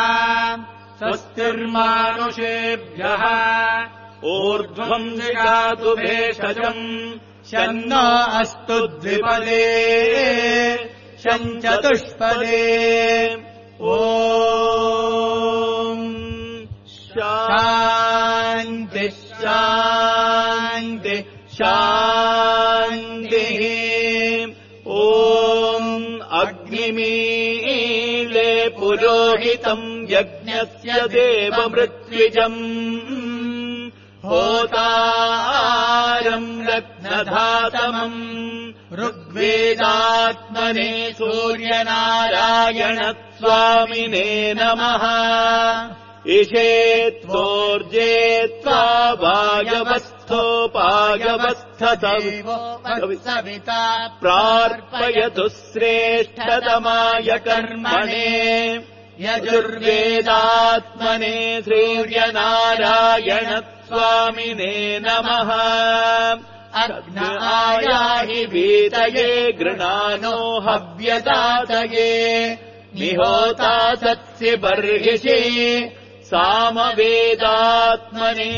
[SPEAKER 2] स्वस्तिर्मानुषेभ्यः
[SPEAKER 1] ऊर्ध्वम् जिगातु भेषजम्
[SPEAKER 2] शन्नो अस्तु द्विपदे शञ्चतुष्पदे ॐ शान्ति शान्ति शान्तिः ॐ अग्निमीले पुरोहितम् यज्ञस्य देवमृत्विजम् होतारम् रत्नधातमम् ऋग्वेदात्मने सूर्यनारायणस्वामिने नमः इषे त्वोर्जे त्वा वायवस्थोपायवस्थसविता प्रार्पयतु श्रेष्ठतमाय कर्मणे यजुर्वेदात्मने सूर्यनारायणस्वामिने नमः अग्नायाहि वीतये गृणानो हव्यदातये निहोता सत्सि बर्हिषि सामवेदात्मने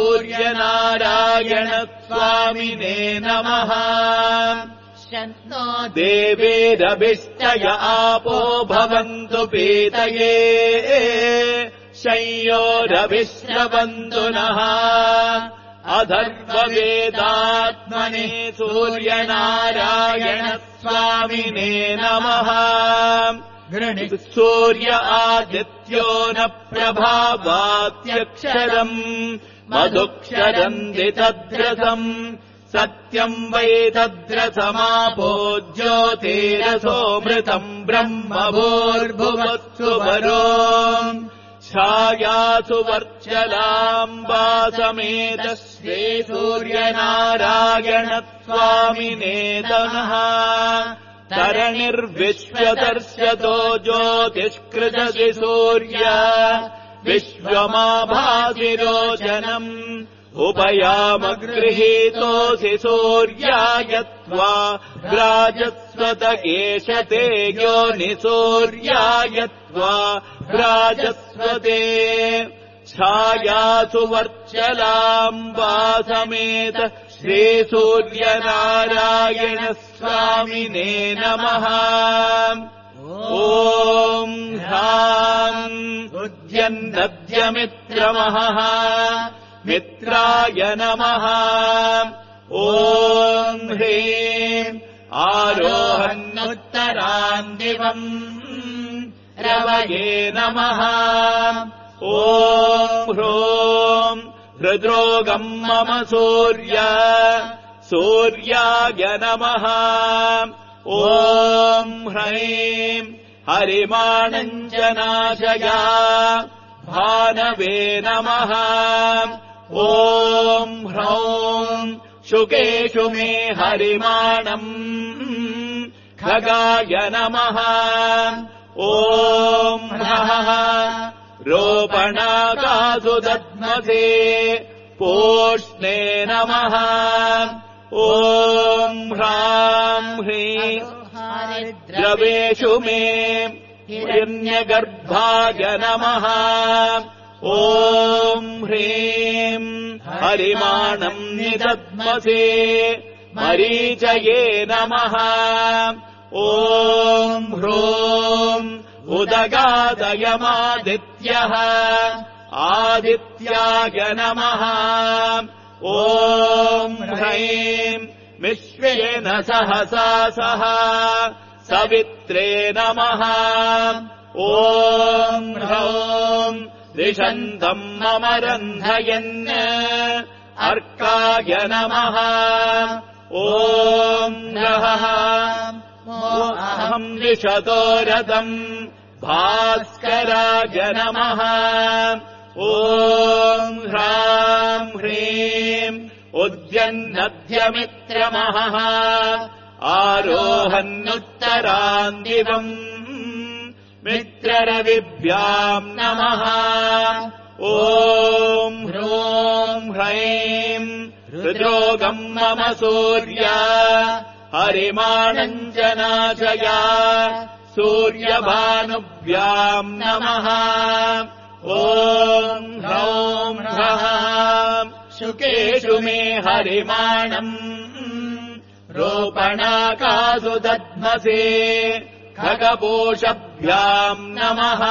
[SPEAKER 2] सूर्यनारायणस्वामिने नमः देवेरभिष्टय आपो भवन्तु पीतये शय्योरभिश्रवन्तु नः अधर्ववेदात्मने सूर्यनारायणस्वामिने नमः सूर्य आदित्यो न प्रभावात्यक्षरम् मधुक्षरम् दितद्रसम् सत्यम् वै तद्रसमापो ज्योतिरसोऽमृतम् ब्रह्म भूर्भुवत्सु वरो
[SPEAKER 1] छायासु वर्चलाम्बा समेत श्रीसूर्यनारायणस्वामिने नमः तरणिर्विश्वदर्शतो ज्योतिष्कृजसि सूर्य विश्वमाभासिरोचनम् उपयामगृहीतोऽसि सूर्याय त्वा राजस्वत एषते योनिसूर्याय त्वा राजस्वते छायासु वर्चलाम्बा समेत श्रीसूर्यनारायणस्वामिने नमः ॐ ह्राम् उद्यन्नद्यमित्रमहः मित्राय नमः ॐ ह्रीम् आरोहन्नुत्तरान्दिवम् रवये नमः ॐ ह्रोम् हृद्रोगम् मम सूर्य सूर्याय नमः ॐ ह्रैम् हरिमाणञ्जनाशया भानवे नमः ॐ ह्रौम् शुकेषु मे हरिमाणम् खगाय नमः ॐ ह्रः रोपणाकासु दद्मसे पोष्णे नमः ॐ ह्राम् ह्रीम् द्रवेषु मे हिरण्यगर्भाय नमः ॐ ह्रीम् हरिमाणम् निदद्मसे मरीचये नमः ॐ ह्रोम् उदगादयमादित्यः आदित्याय नमः ॐ ह्रैम् विश्वेन सहसा सह सवित्रे नमः ॐ ह्रौम् दिशन्तम् मम रन्धयन् अर्काय नमः ॐ ह्रः अहम् दिशतो रथम् भास्कराय नमः ॐ ह्राम् ह्रीम् उद्यन्नद्यमित्रमहः आरोहन्नुत्तरान्दिवम् मित्ररविभ्याम् नमः ॐ ह्रोम् ह्रैम् हृद्रोगम् मम सूर्य हरिमाणञ्जनाशया सूर्यभानुभ्याम् नमः ॐ ह्रौम् ह्रः शुकेषु मे हरिमाणम् रोपणाकासु दद्मसे खगपोषभ्याम् नमः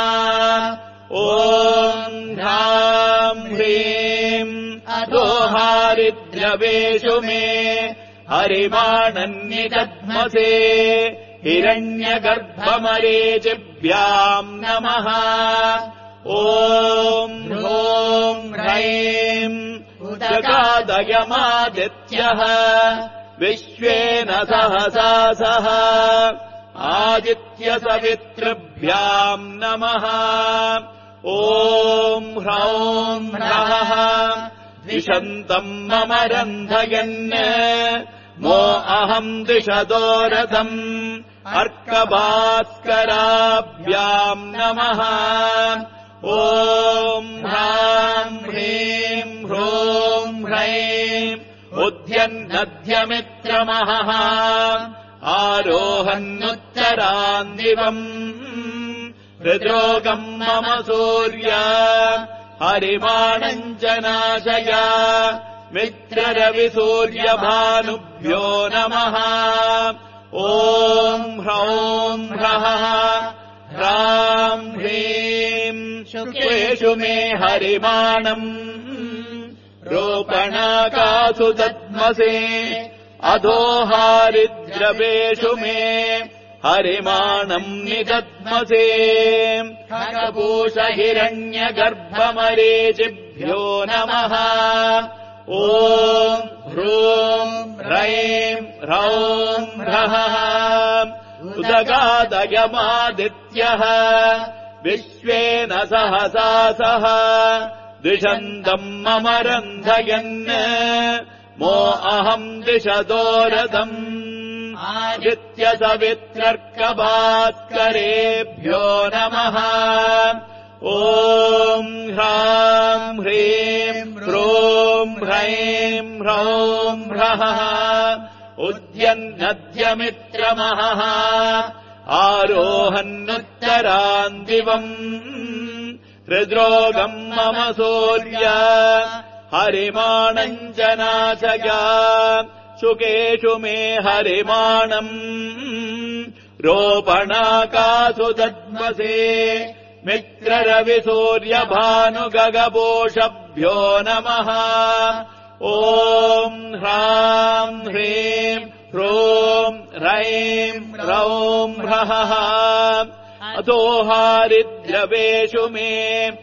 [SPEAKER 1] ॐ ह्राम् ह्रीम् अधोहारिद्रवेषु मे हरिमाणन्निदद्मसे हिरण्यगर्भमरीचिभ्याम् नमः ॐ ह्रोम् ह्रैम् उदगादयमादित्यः विश्वेन सहसा सह आदित्यसवितृभ्याम् नमः ॐ ह्रौम् ह्रः द्विषन्तम् मम रन्धयन् मो अहम् दिशतो रथम् अर्कभास्कराभ्याम् नमः ॐ ह्राम् ह्रीम् ह्रोम् ह्रैम् उद्यन्नद्यमित्रमहः आरोहन्नुत्तरान्दिवम् हृद्रोगम् मम सूर्य हरिमाणञ्जनाशया मित्ररविसूर्यभानुभ्यो नमः ॐ ह्रौम् ह्रः ह्राम् ह्रीम् शुकेषु मे हरिमाणम् रोपणाकासु दद्मसे अधोहारिद्रवेषु मे हरिमाणम् निदद्मसे खगपूषहिरण्यगर्भमरीचिभ्यो नमः ॐ ह्रूम् ह्रैम् ह्रौम् ह्रः उदगादयमादित्यः विश्वेन सहसा सह द्विषन्तम् मम रन्धयन् मो अहम् दिशदोरदम् आदित्यसवित्रर्कभास्करेभ्यो नमः ॐ ह्राम् ह्रीम् ह्रूम् ह्रैम् ह्रौम् ह्रः उद्यन्नद्यमित्रमहः आरोहन्नुत्तरान् दिवम् हृद्रोगम् मम सूर्य हरिमाणम् च नाशया शुकेषु मे हरिमाणम् रोपणाकासु दद्मसे मित्ररविसूर्यभानुगगपोषभ्यो नमः ॐ ह्राम् ह्रीम् ह्रूम् ह्रैम् ह्रौम् ह्रः अतो हारिद्रवेषु मे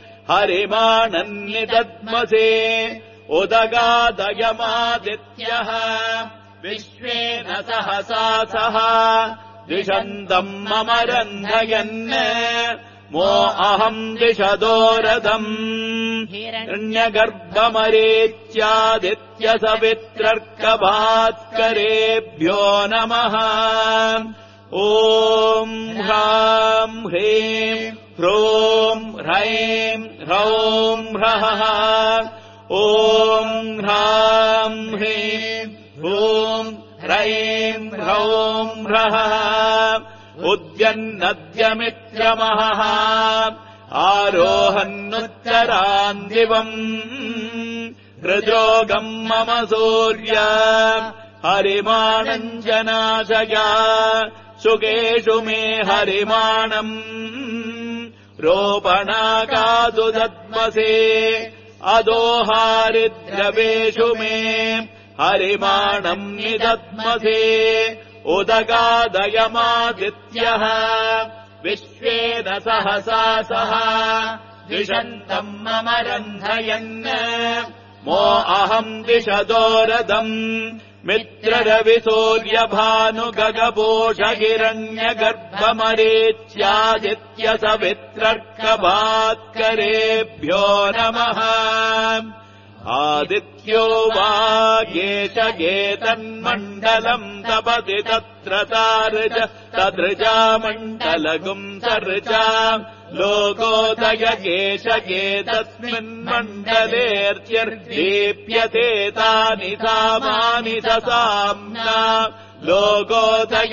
[SPEAKER 1] हरिमाणन्निदद्मसे उदगादयमादित्यः विश्वेन सहसा सह द्विषन्तम् मम रन्धयन् मो अहम् दिशदोरदम् हिरण्यगर्भमरेत्यादित्यसवित्रर्कभास्करेभ्यो नमः ॐ ह्राम् ह्रीम् ह्रूम् ह्रैम् ह्रौम् ह्रः ॐ ह्राम् ह्रीम् ह्रूम् ह्रैम् ह्रौम् ह्रः उद्यन्नद्यमित्रमहः आरोहन्नुत्तरान् दिवम् हृद्रोगम् मम सूर्य हरिमाणम् च नाशया शुकेषु मे हरिमाणम् रोपणाकासु दद्मसे अदो हारिद्रवेषु मे हरिमाणम् निदद्मसे उदगादयमादित्यः विश्वेन सहसा सह द्विषन्तम् मम रन्धयन् मो अहम् दिशदोरदम् मित्ररविसूर्यभानुगगपोषहिरण्यगर्भमरेत्यादित्यसवित्रर्कभास्करेभ्यो नमः आदित्यो वा गेशगेतन्मण्डलम् तपति तत्र तार्ज तदृजामण्डलगुम् सर्जा लोकोदय गेशगेतस्मिन्मण्डलेऽर्च्यर्दीप्यते तानि सामानि ससाम्ना लोकोदय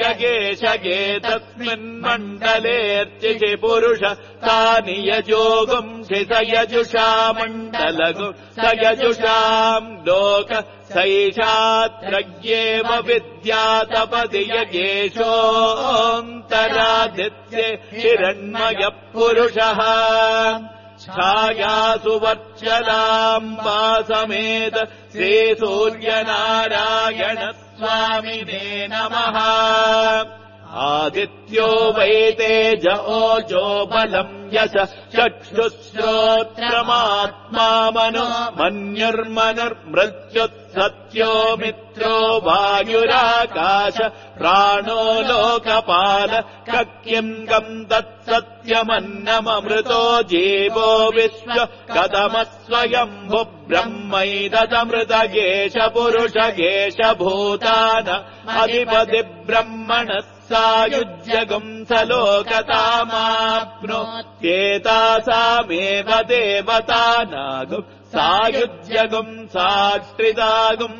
[SPEAKER 1] गेशगेतस्मिन्मण्डलेऽर्चिषि पुरुष तानि यजोगुंसि स यजुषा मण्डलगु स यजुषाम् लोक सैषात्रय्येव विद्यातपदि यगेशोऽन्तरादित्ये हिरण्मयः पुरुषः छायासु वर्चलाम् वासमेत श्रीसूर्यनारायण स्वामिने नमः आदित्यो वै तेज ओजो बलम् यश चक्षुश्रोत्रमात्मा मनो मन्युर्मनुर्मृत्युत्सत्यो मित्रो वायुराकाश प्राणो लोकपाल कक्यम् गम् तत्सत्यमन्नममृतो जीवो विश्व कथमस्वयम्भु ब्रह्मैदमृतगेश पुरुष गेश भूतान अधिपति ब्रह्मणः सायुज्यगुम् स लोकतामाप्नोत्येतासामेव देवतानागुम् सायुज्यगुम् साष्ट्रितागुम्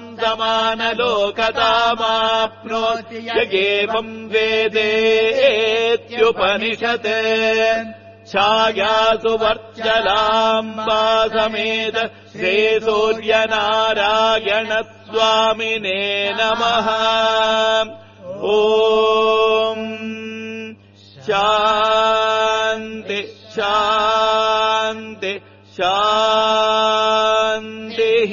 [SPEAKER 1] समानलोकतामाप्नोति यगेवम् वेदेत्युपनिषत् छायासु वर्चलाम् वासमेत श्रीसूर्यनारायण स्वामिने नमः ॐ शान्ति शान्ति शान्तिः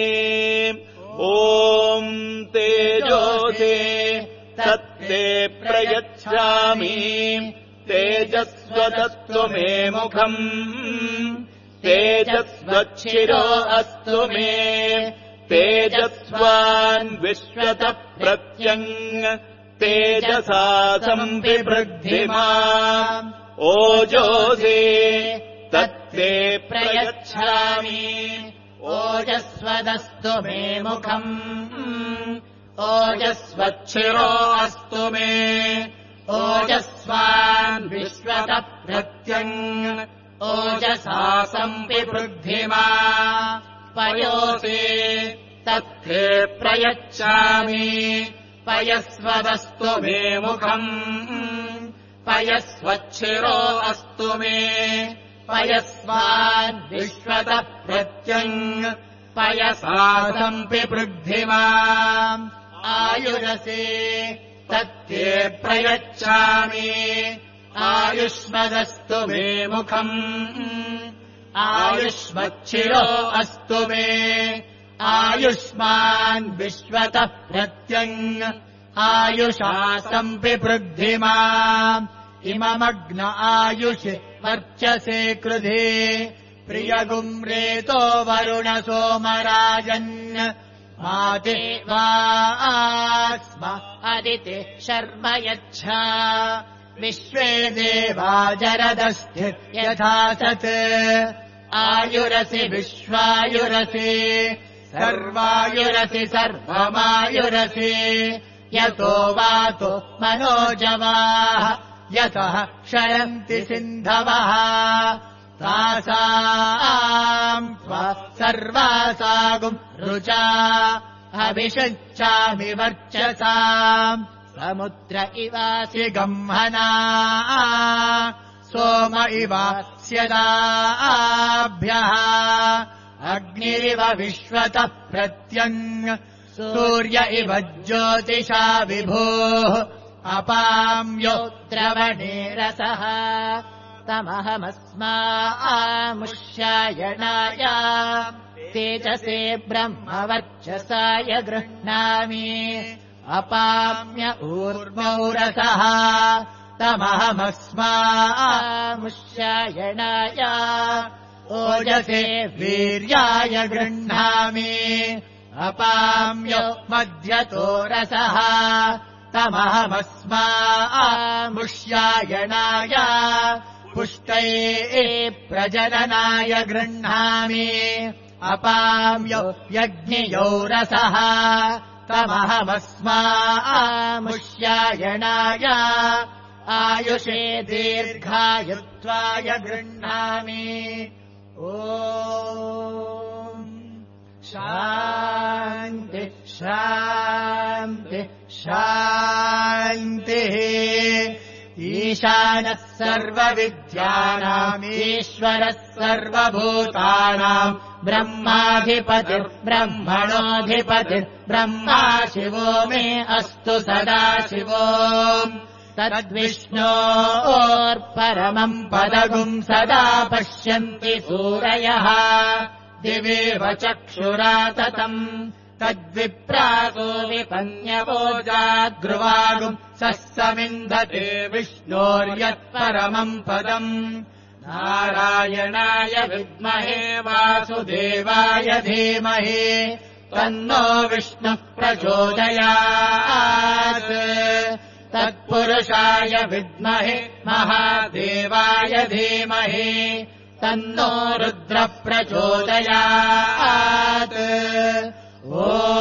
[SPEAKER 1] ॐ तेजोसे तत्ते प्रयच्छामि तेजस्वदस्तु मे मुखम् तेजस्वच्छिरो अस्तु मे तेजस्वान् विश्वतः प्रत्यङ् तेजसा सम्बिवृद्धि माम् ओजोऽसि तत्ते प्रयच्छामि
[SPEAKER 2] ओजस्वदस्तु मे मुखम् ओजस्वच्छिरो अस्तु मे ओजस्वान् विश्वतः प्रत्यङ् ओजसा सम्पिवृद्धिमा पयोऽसि तत्ते प्रयच्छामि पयस्वदस्तु मे मुखम् पयस्वच्छिरो अस्तु मे पयस्वान् विश्वतः प्रत्यङ् पयसा सम्पिवृद्धिमा आयुरसि तत्ते प्रयच्छामि आयुष्मदस्तु मे मुखम् आयुष्मच्छिरो अस्तु मे आयुष्मान् विश्वतः प्रत्यङ् आयुषा सम्पिवृद्धिमा इममग्न आयुषि वर्चसे कृधे प्रियगुम्रेतो वरुण सोमराजन् माते वास्म अदिते शर्म यच्छा विश्वे देवा जरदस्थित्यथा सत् आयुरसि विश्वायुरसि सर्वायुरसि सर्वमायुरसि यतो वातो मनोजवाः यतः क्षरन्ति सिन्धवः तासाम् त्वा सर्वासागुम् रुचा अभिषच्चामि वर्चसाम् समुद्र इवासि गह्मना सोम इवास्यदाभ्यः अग्निरिव विश्वतः प्रत्यङ् सूर्य इव ज्योतिषा विभोः अपाम्योद्रवणे रसः तमहमस्मामुष्यायणाय तेजसे ब्रह्मवर्चसाय गृह्णामि अपाम्य ऊर्मौ रसः तमहमस्मामुष्यायणाय ओजसे वीर्याय गृह्णामि अपाम्यो मध्यतो रसः तमहमस्मामुष्यायणाय पुष्टये प्रजननाय गृह्णामि अपाम्यो यज्ञियो रसः तमहमस्मामुष्यायणाय आयुषे दीर्घायुत्वाय गृह्णामि ॐ शान्ति शान्ति शान्तिः ईशानः सर्वविद्यानाम् ईश्वरः सर्वभूतानाम् ब्रह्माधिपतिर्ब्रह्मणोऽधिपतिर्ब्रह्मा शिवो मे अस्तु सदा शिवो तद्विष्णोर्परमम् पदगुम् सदा पश्यन्ति सूरयः दिवेव चक्षुरा ततम् तद्विप्रासो विपन्यवो जाग्रुवागुम् सः समिन्धते विष्णोर्यत्परमम् पदम् नारायणाय विद्महे वासुदेवाय धीमहि तन्नो विष्णुः प्रचोदयात् तत्पुरुषाय विद्महे महादेवाय धीमहि तन्नो रुद्रः प्रचोदयात् ॐ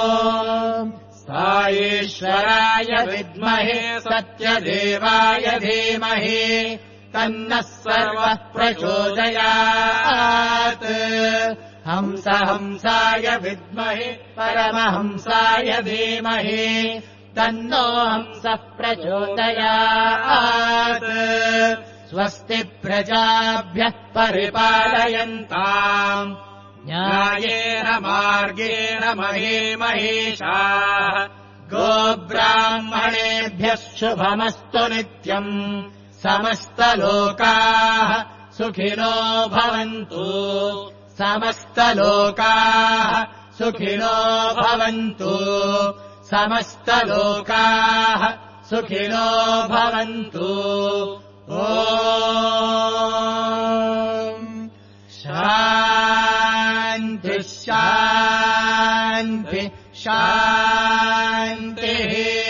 [SPEAKER 2] साईश्वराय विद्महे सत्यदेवाय धीमहि तन्नः सर्वः प्रचोदयात् हंस हंसाय विद्महे परमहंसाय धीमहि तन्नो हंसः प्रचोदयात् स्वस्ति प्रजाभ्यः परिपालयन्ताम् न्यायेन मार्गेण महे महिषाः गोब्राह्मणेभ्यः शुभमस्तु नित्यम् समस्तलोकाः सुखिनो भवन्तु समस्तलोकाः सुखिनो भवन्तु समस्तलोकाः सुखिनो भवन्तु ॐ शान्ति शान्ति शान्तिः